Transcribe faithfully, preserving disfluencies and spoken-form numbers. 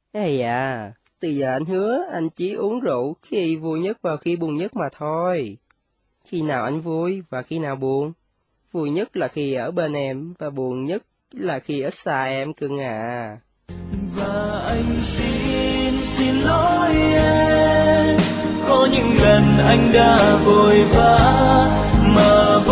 Ây à, từ giờ anh hứa anh chỉ uống rượu khi vui nhất và khi buồn nhất mà thôi. Khi nào anh vui và khi nào buồn? Vui nhất là khi ở bên em và buồn nhất là khi ở xa em cưng à. Và anh xin xin lỗi em, có những lần anh đã vội vã mà